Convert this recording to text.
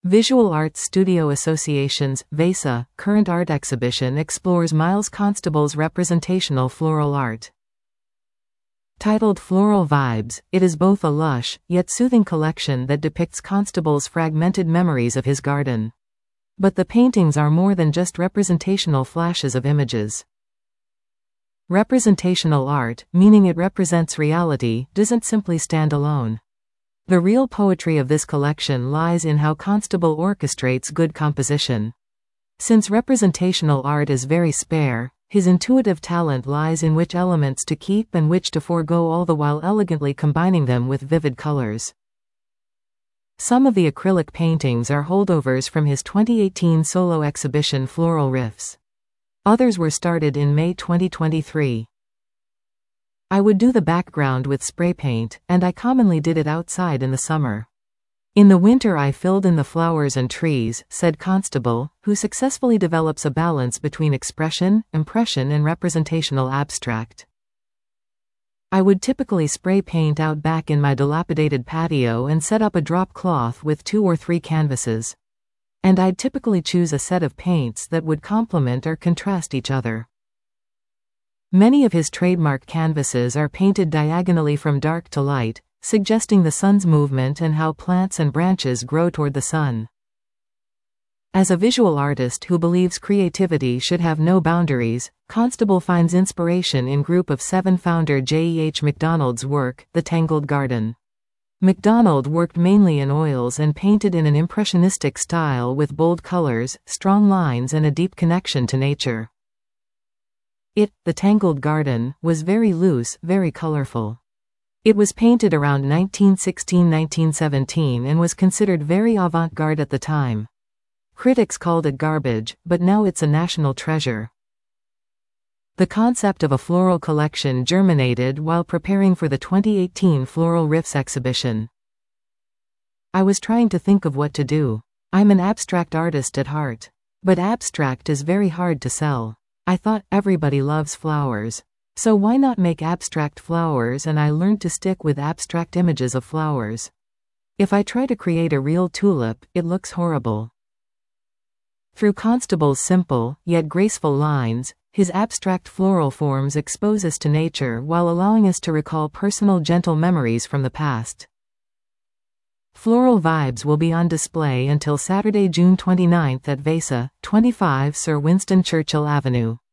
Visual Arts Studio Association's VESA current art exhibition explores Miles Constable's representational floral art. Titled Floral Vibes, it is both a lush, yet soothing collection that depicts Constable's fragmented memories of his garden. But the paintings are more than just representational flashes of images. Representational art, meaning it represents reality, doesn't simply stand alone. The real poetry of this collection lies in how Constable orchestrates good composition. Since representational art is very spare, his intuitive talent lies in which elements to keep and which to forego, all the while elegantly combining them with vivid colors. Some of the acrylic paintings are holdovers from his 2018 solo exhibition Floral Riffs. Others were started in May 2023. I would do the background with spray paint, and I commonly did it outside in the summer. In the winter I filled in the flowers and trees, said Constable, who successfully develops a balance between expression, impression and representational abstract. I would typically spray paint out back in my dilapidated patio and set up a drop cloth with 2 or 3 canvases. And I'd typically choose a set of paints that would complement or contrast each other. Many of his trademark canvases are painted diagonally from dark to light, suggesting the sun's movement and how plants and branches grow toward the sun. As a visual artist who believes creativity should have no boundaries, Constable finds inspiration in Group of 7 founder J.E.H. MacDonald's work, The Tangled Garden. MacDonald worked mainly in oils and painted in an impressionistic style with bold colors, strong lines and a deep connection to nature. The Tangled Garden, was very loose, very colorful. It was painted around 1916–1917 and was considered very avant-garde at the time. Critics called it garbage, but now it's a national treasure. The concept of a floral collection germinated while preparing for the 2018 Floral Riffs exhibition. I was trying to think of what to do. I'm an abstract artist at heart. But abstract is very hard to sell. I thought, everybody loves flowers. So why not make abstract flowers, and I learned to stick with abstract images of flowers. If I try to create a real tulip, it looks horrible. Through Constable's simple, yet graceful lines, his abstract floral forms expose us to nature while allowing us to recall personal gentle memories from the past. Floral Vibes will be on display until Saturday, June 29 at VESA, 25 Sir Winston Churchill Avenue.